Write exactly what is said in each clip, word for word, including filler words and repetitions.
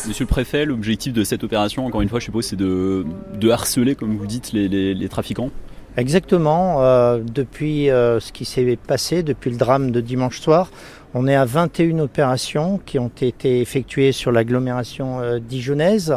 Monsieur le préfet, l'objectif de cette opération, encore une fois, je suppose, c'est de, de harceler, comme vous dites, les, les, les trafiquants. Exactement. Euh, depuis euh, ce qui s'est passé, depuis le drame de dimanche soir, on est à vingt et une opérations qui ont été effectuées sur l'agglomération euh, dijonnaise.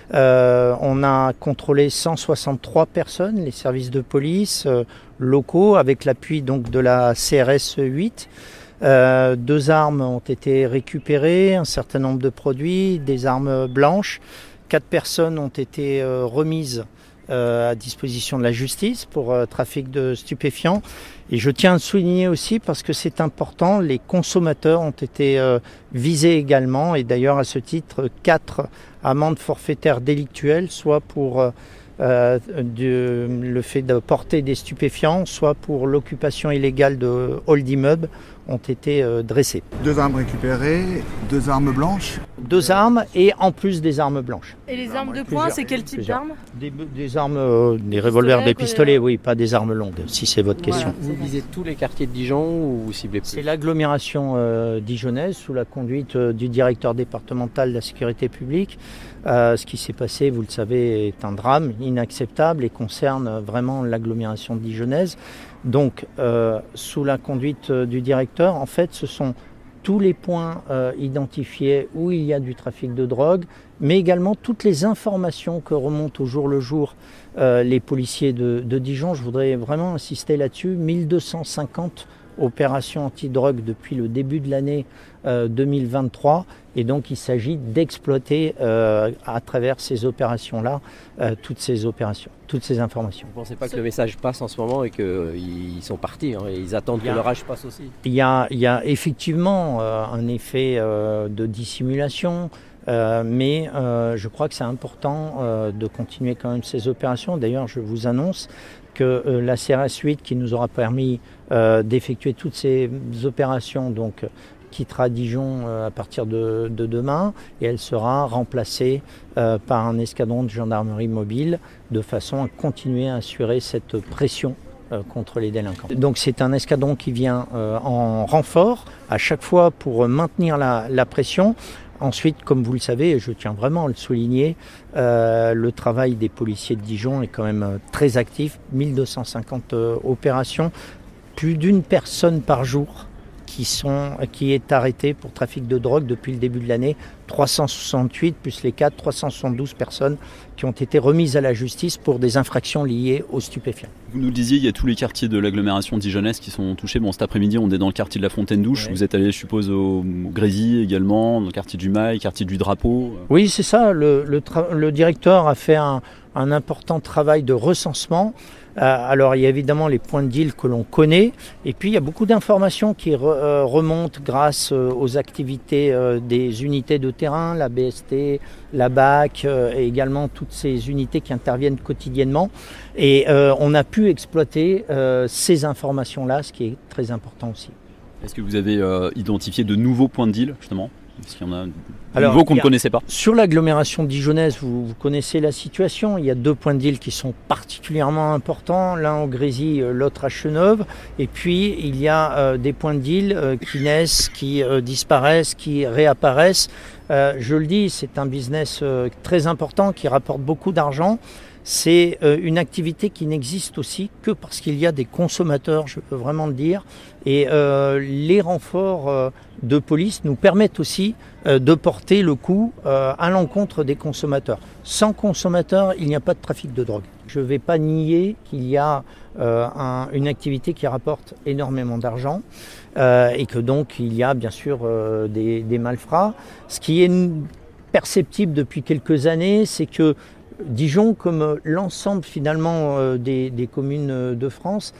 Euh, on a contrôlé cent soixante-trois personnes, les services de police euh, locaux, avec l'appui donc de la C R S huit. Euh, deux armes ont été récupérées, un certain nombre de produits, des armes blanches. Quatre personnes ont été euh, remises euh, à disposition de la justice pour euh, trafic de stupéfiants. Et je tiens à le souligner aussi parce que c'est important, les consommateurs ont été euh, visés également. Et d'ailleurs, à ce titre, quatre amendes forfaitaires délictuelles, soit pour euh, euh, de, le fait de porter des stupéfiants, soit pour l'occupation illégale de hall d'immeubles, ont été euh, dressés. Deux armes récupérées, deux armes blanches. Deux armes et en plus des armes blanches. Et les armes de poing, c'est quel type plusieurs. d'armes? Des, des armes, euh, des revolvers, des pistolets, oui, pas des armes longues, si c'est votre question. Voilà. Vous visez tous les quartiers de Dijon ou vous ciblez plus? C'est l'agglomération euh, dijonnaise sous la conduite euh, du directeur départemental de la sécurité publique. Euh, ce qui s'est passé, vous le savez, est un drame inacceptable et concerne vraiment l'agglomération dijonnaise. Donc, euh, sous la conduite euh, du directeur, en fait, ce sont tous les points euh, identifiés où il y a du trafic de drogue, mais également toutes les informations que remontent au jour le jour euh, les policiers de, de Dijon. Je voudrais vraiment insister là-dessus. mille deux cent cinquante opérations anti-drogue depuis le début de l'année euh, deux mille vingt-trois. Et donc, il s'agit d'exploiter euh, à travers ces opérations-là, euh, toutes ces opérations, toutes ces informations. Vous ne pensez pas que le message passe en ce moment et qu'ils euh, sont partis, hein, et ils attendent que l'orage passe aussi? Il y a, il y a effectivement euh, un effet euh, de dissimulation, euh, mais euh, je crois que c'est important euh, de continuer quand même ces opérations. D'ailleurs, je vous annonce que euh, la C R S huit qui nous aura permis euh, d'effectuer toutes ces opérations, donc quittera Dijon euh, à partir de, de demain et elle sera remplacée euh, par un escadron de gendarmerie mobile de façon à continuer à assurer cette pression euh, contre les délinquants. Donc c'est un escadron qui vient euh, en renfort à chaque fois pour maintenir la, la pression. Ensuite, comme vous le savez, et je tiens vraiment à le souligner, euh, le travail des policiers de Dijon est quand même très actif. mille deux cent cinquante euh, opérations, plus d'une personne par jour qui, sont, qui est arrêtée pour trafic de drogue depuis le début de l'année. trois cent soixante-huit plus les quatre, trois cent soixante-douze personnes qui ont été remises à la justice pour des infractions liées aux stupéfiants. Vous nous le disiez, il y a tous les quartiers de l'agglomération dijonnaise qui sont touchés. Bon, cet après-midi, on est dans le quartier de la Fontaine-Douche. Ouais. Vous êtes allé, je suppose, au, au Grésy également, dans le quartier du Mail, quartier du Drapeau. Oui, c'est ça. Le, le, tra- le directeur a fait un, un important travail de recensement. Euh, alors, il y a évidemment les points de deal que l'on connaît. Et puis, il y a beaucoup d'informations qui re, euh, remontent grâce euh, aux activités euh, des unités de terrain, la B S T, la B A C, euh, et également toutes ces unités qui interviennent quotidiennement. Et euh, on a pu exploiter euh, ces informations-là, ce qui est très important aussi. Est-ce que vous avez euh, identifié de nouveaux points de deal, justement ? Est-ce qu'il y en a de Alors, nouveaux qu'on a, ne connaissait pas ? Sur l'agglomération dijonnaise, vous, vous connaissez la situation. Il y a deux points de deal qui sont particulièrement importants. L'un au Grésy, l'autre à Chenôve. Et puis, il y a euh, des points de deal euh, qui naissent, qui euh, disparaissent, qui réapparaissent. Euh, je le dis, c'est un business euh, très important qui rapporte beaucoup d'argent. C'est euh, une activité qui n'existe aussi que parce qu'il y a des consommateurs, je peux vraiment le dire. Et euh, les renforts euh, de police nous permettent aussi euh, de porter le coup euh, à l'encontre des consommateurs. Sans consommateurs, il n'y a pas de trafic de drogue. Je ne vais pas nier qu'il y a euh, un, une activité qui rapporte énormément d'argent euh, et que donc il y a bien sûr euh, des, des malfrats. Ce qui est perceptible depuis quelques années, c'est que Dijon, comme l'ensemble finalement euh, des, des communes de France,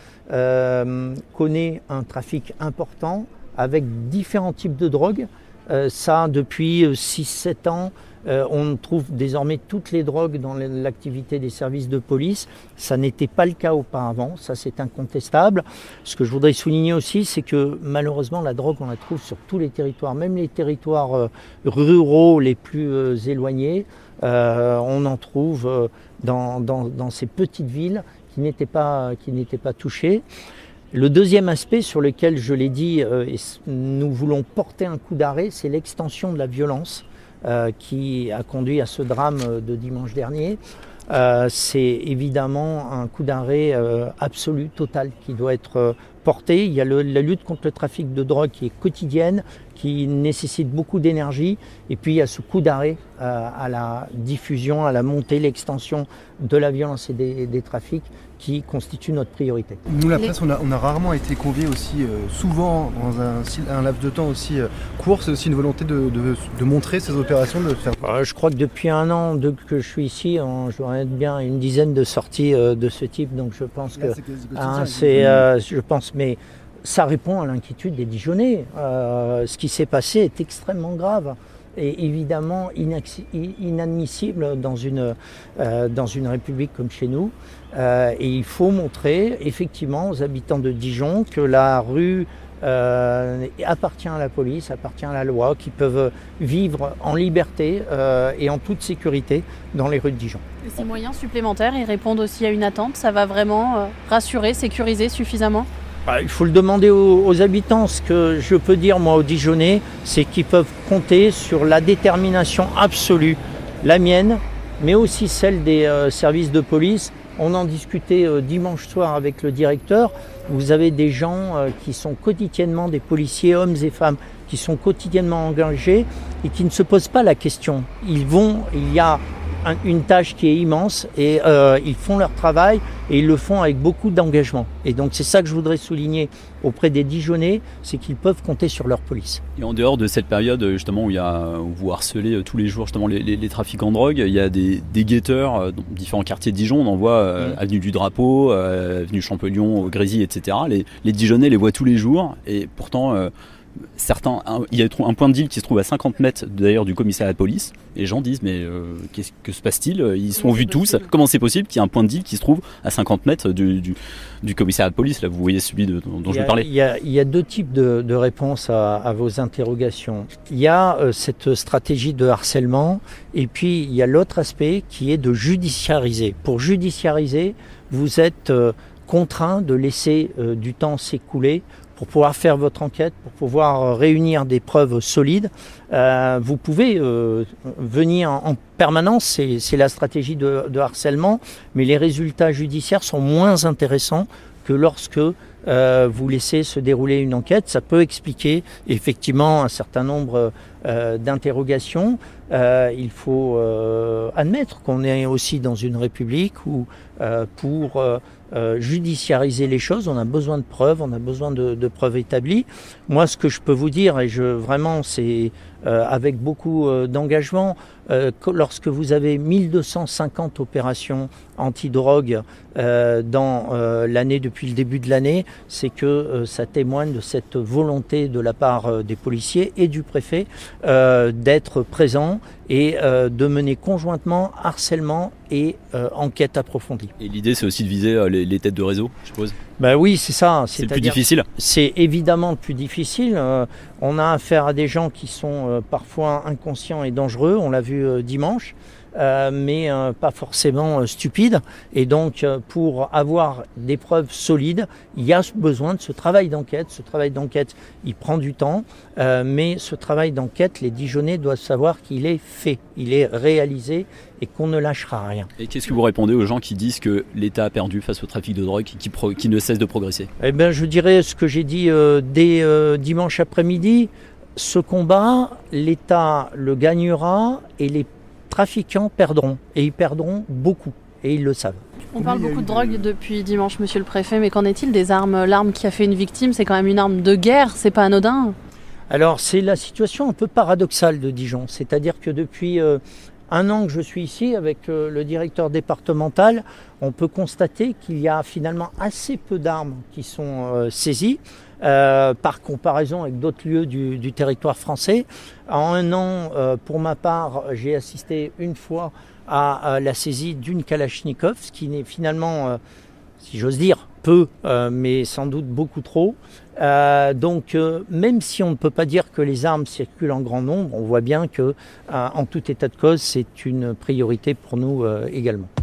euh, connaît un trafic important avec différents types de drogues. Euh, ça, depuis six sept ans, euh, on trouve désormais toutes les drogues dans l'activité des services de police. Ça n'était pas le cas auparavant, ça c'est incontestable. Ce que je voudrais souligner aussi, c'est que malheureusement la drogue, on la trouve sur tous les territoires, même les territoires euh, ruraux les plus euh, éloignés. Euh, on en trouve euh, dans, dans, dans ces petites villes qui n'étaient pas, qui n'étaient pas touchées. Le deuxième aspect sur lequel je l'ai dit, euh, et nous voulons porter un coup d'arrêt, c'est l'extension de la violence euh, qui a conduit à ce drame de dimanche dernier. Euh, c'est évidemment un coup d'arrêt euh, absolu, total, qui doit être euh, porté. Il y a le, la lutte contre le trafic de drogue qui est quotidienne, qui nécessite beaucoup d'énergie. Et puis il y a ce coup d'arrêt euh, à la diffusion, à la montée, l'extension de la violence et des, des trafics qui constitue notre priorité. Nous, la presse, on a, on a rarement été conviés aussi euh, souvent dans un, un laps de temps aussi euh, court. C'est aussi une volonté de, de, de montrer ces opérations, de faire. Euh, je crois que depuis un an de, que je suis ici, on, je dois être bien une dizaine de sorties euh, de ce type. Donc je pense Là, que c'est, hein, c'est euh, je pense, mais ça répond à l'inquiétude des Dijonnais. Euh, ce qui s'est passé est extrêmement grave et évidemment inadmissible dans une, euh, dans une république comme chez nous. Euh, et il faut montrer effectivement aux habitants de Dijon que la rue euh, appartient à la police, appartient à la loi, qu'ils peuvent vivre en liberté euh, et en toute sécurité dans les rues de Dijon. Et ces moyens supplémentaires, ils répondent aussi à une attente. Ça va vraiment euh, rassurer, sécuriser suffisamment ? Il faut le demander aux, aux habitants. Ce que je peux dire, moi, aux Dijonnais, c'est qu'ils peuvent compter sur la détermination absolue, la mienne, mais aussi celle des euh, services de police. On en discutait euh, dimanche soir avec le directeur. Vous avez des gens euh, qui sont quotidiennement, des policiers, hommes et femmes, qui sont quotidiennement engagés et qui ne se posent pas la question. Ils vont, il y a un, une tâche qui est immense et euh, ils font leur travail et ils le font avec beaucoup d'engagement. Et donc c'est ça que je voudrais souligner auprès des Dijonnais, c'est qu'ils peuvent compter sur leur police. Et en dehors de cette période justement où, il y a, où vous harcelez tous les jours justement les, les, les trafiquants de drogue, il y a des, des guetteurs dans différents quartiers de Dijon. On en voit euh, mmh. avenue du Drapeau, euh, avenue Champollion, Grésy, et cetera. Les, les Dijonnais les voient tous les jours et pourtant euh, certains, un, il y a un point de deal qui se trouve à cinquante mètres d'ailleurs du commissariat de police. Et les gens disent mais euh, qu'est-ce que se passe-t-il ? Ils sont vus tous. Comment c'est possible qu'il y ait un point de deal qui se trouve à cinquante mètres du, du, du commissariat de police ? Là, vous voyez celui de, dont, dont je vous parlais. Il y a, il y a deux types de, de réponses à, à vos interrogations. Il y a euh, cette stratégie de harcèlement et puis il y a l'autre aspect qui est de judiciariser. Pour judiciariser, vous êtes euh, contraint de laisser euh, du temps s'écouler pour pouvoir faire votre enquête, pour pouvoir réunir des preuves solides. Euh, vous pouvez euh, venir en, en permanence, c'est, c'est la stratégie de, de harcèlement, mais les résultats judiciaires sont moins intéressants que lorsque euh, vous laissez se dérouler une enquête. Ça peut expliquer effectivement un certain nombre euh, d'interrogations. Euh, il faut euh, admettre qu'on est aussi dans une république où euh, pour euh, euh, judiciariser les choses, on a besoin de preuves, on a besoin de, de preuves établies. Moi, ce que je peux vous dire, et je vraiment, c'est euh, avec beaucoup euh, d'engagement, euh, lorsque vous avez mille deux cent cinquante opérations antidrogue euh, dans euh, l'année depuis le début de l'année, c'est que euh, ça témoigne de cette volonté de la part euh, des policiers et du préfet euh, d'être présents et euh, de mener conjointement harcèlement et euh, enquête approfondie. Et l'idée, c'est aussi de viser euh, les, les têtes de réseau, je suppose. Ben oui, c'est ça. C'est le plus difficile. C'est évidemment le plus difficile. Euh, on a affaire à des gens qui sont euh, parfois inconscients et dangereux. On l'a vu euh, dimanche. Euh, mais euh, pas forcément euh, stupide. Et donc, euh, pour avoir des preuves solides, il y a besoin de ce travail d'enquête. Ce travail d'enquête, il prend du temps, euh, mais ce travail d'enquête, les Dijonnais doivent savoir qu'il est fait, il est réalisé et qu'on ne lâchera rien. Et qu'est-ce que vous répondez aux gens qui disent que l'État a perdu face au trafic de drogue, qui, pro- qui ne cesse de progresser ? Eh bien, je dirais ce que j'ai dit euh, dès euh, dimanche après-midi. Ce combat, l'État le gagnera et les trafiquants perdront, et ils perdront beaucoup, et ils le savent. On parle beaucoup de drogue depuis dimanche, monsieur le préfet, mais qu'en est-il des armes ? L'arme qui a fait une victime, c'est quand même une arme de guerre, c'est pas anodin ? Alors, c'est la situation un peu paradoxale de Dijon, c'est-à-dire que depuis euh, un an que je suis ici, avec euh, le directeur départemental, on peut constater qu'il y a finalement assez peu d'armes qui sont euh, saisies, Euh, par comparaison avec d'autres lieux du, du territoire français. En un an, euh, pour ma part, j'ai assisté une fois à, à la saisie d'une Kalachnikov, ce qui n'est finalement, euh, si j'ose dire, peu, euh, mais sans doute beaucoup trop. Euh, donc, euh, même si on ne peut pas dire que les armes circulent en grand nombre, on voit bien que, euh, en tout état de cause, c'est une priorité pour nous euh, également.